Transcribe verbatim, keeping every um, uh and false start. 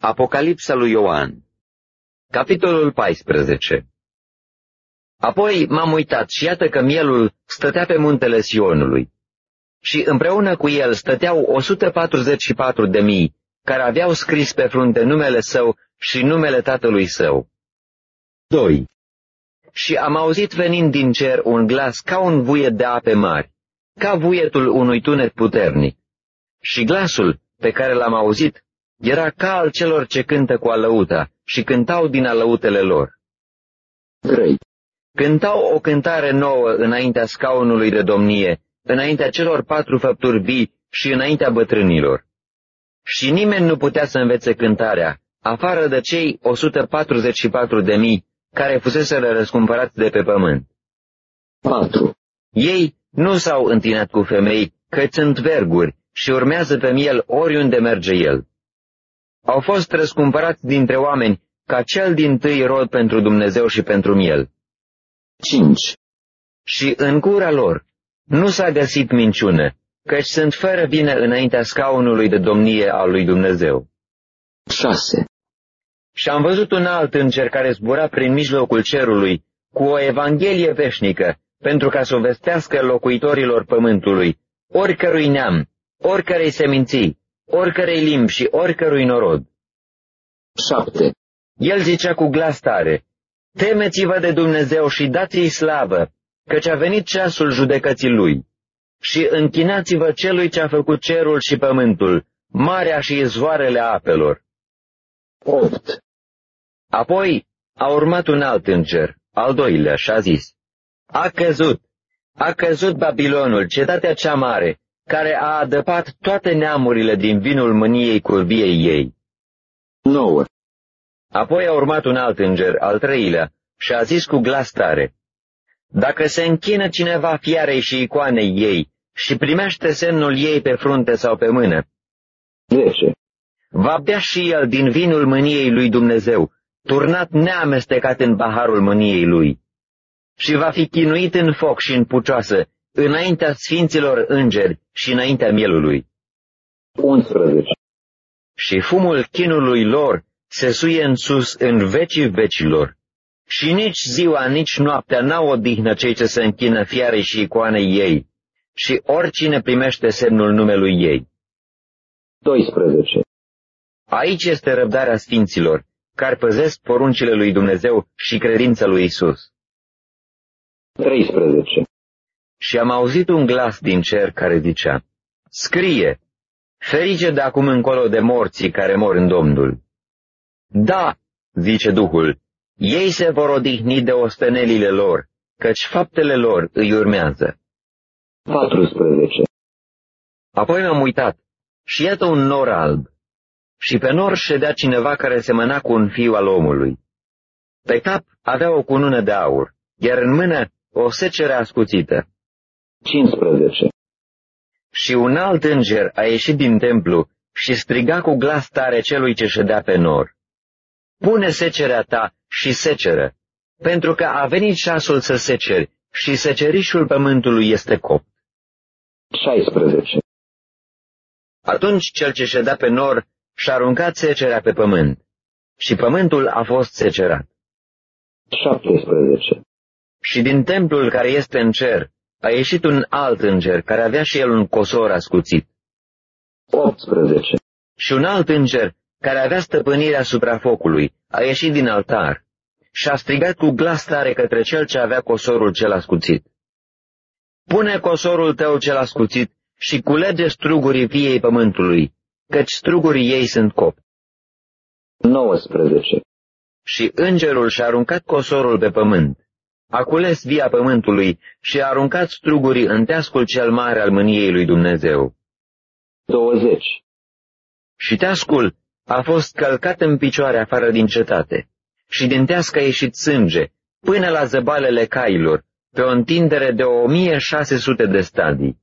Apocalipsa lui Ioan. Capitolul paisprezece. Apoi m-am uitat și iată că mielul stătea pe muntele Sionului. Și împreună cu el stăteau o sută patruzeci și patru de mii, care aveau scris pe frunte numele său și numele tatălui său. doi. Și am auzit venind din cer un glas ca un vuiet de ape mari, ca vuietul unui tunet puternic. Și glasul pe care l-am auzit era ca al celor ce cântă cu alăuta și cântau din alăutele lor. trei. Cântau o cântare nouă înaintea scaunului de domnie, înaintea celor patru făpturi vii și înaintea bătrânilor. Și nimeni nu putea să învețe cântarea, afară de cei o sută patruzeci și patru de mii care fuseseră răscumpărați de pe pământ. patru. Ei nu s-au întinat cu femei, căci sunt verguri și urmează pe miel oriunde merge el. Au fost răscumpărați dintre oameni ca cel dintâi rod pentru Dumnezeu și pentru miel. cinci. Și în gura lor nu s-a găsit minciună, căci sunt fără vină înaintea scaunului de domnie al lui Dumnezeu. șase. Și am văzut un alt înger care zbura prin mijlocul cerului cu o evanghelie veșnică, pentru ca să o vestească locuitorilor pământului, oricărui neam, oricărei seminții, oricărei limbi și oricărui norod. șapte. El zicea cu glas tare: temeți-vă de Dumnezeu și dați-i slavă, căci a venit ceasul judecății lui. Și închinați-vă celui ce a făcut cerul și pământul, marea și izvoarele apelor. opt. Apoi a urmat un alt înger, al doilea, și a zis: a căzut, a căzut Babilonul, cetatea cea mare, care a adăpat toate neamurile din vinul mâniei curviei ei. nouă. Apoi a urmat un alt înger, al treilea, și a zis cu glas tare: dacă se închină cineva fiarei și icoanei ei și primește semnul ei pe frunte sau pe mână, zece. Va bea și el din vinul mâniei lui Dumnezeu, turnat neamestecat în paharul mâniei lui, și va fi chinuit în foc și în pucioasă, înaintea sfinților îngeri și înaintea mielului. unsprezece. Și fumul chinului lor se suie în sus în vecii vecilor, și nici ziua, nici noaptea n-au odihnă cei ce se închină fiarei și icoanei ei, și oricine primește semnul numelui ei. doisprezece. Aici este răbdarea sfinților, care păzesc poruncile lui Dumnezeu și credința lui Isus. treisprezece. Și am auzit un glas din cer care zicea: scrie, ferice de acum încolo de morții care mor în Domnul. Da, zice Duhul, ei se vor odihni de ostenelile lor, căci faptele lor îi urmează. paisprezece. Apoi m-am uitat și iată un nor alb, și pe nor ședea cineva care semăna cu un fiu al omului. Pe cap avea o cunună de aur, iar în mână o secere ascuțită. cincisprezece. Și un alt înger a ieșit din templu și striga cu glas tare celui ce ședea pe nor: pune secerea ta și seceră, pentru că a venit ceasul să seceri și secerișul pământului este copt. șaisprezece. Atunci cel ce ședea pe nor și-a aruncat secerea pe pământ, și pământul a fost secerat. șaptesprezece. Și din templul care este în cer a ieșit un alt înger care avea și el un cosor ascuțit. optsprezece. Și un alt înger care avea stăpânirea asupra focului a ieșit din altar și a strigat cu glas tare către cel ce avea cosorul cel ascuțit: pune cosorul tău cel ascuțit și culege strugurii viei pământului, căci strugurii ei sunt copți. nouăsprezece. Și îngerul și-a aruncat cosorul pe pământ, a cules via pământului și a aruncat strugurii în teascul cel mare al mâniei lui Dumnezeu. douăzeci. Și teascul a fost călcat în picioare afară din cetate, și din tească a ieșit sânge, până la zăbalele cailor, pe o întindere de o mie șase sute de stadii.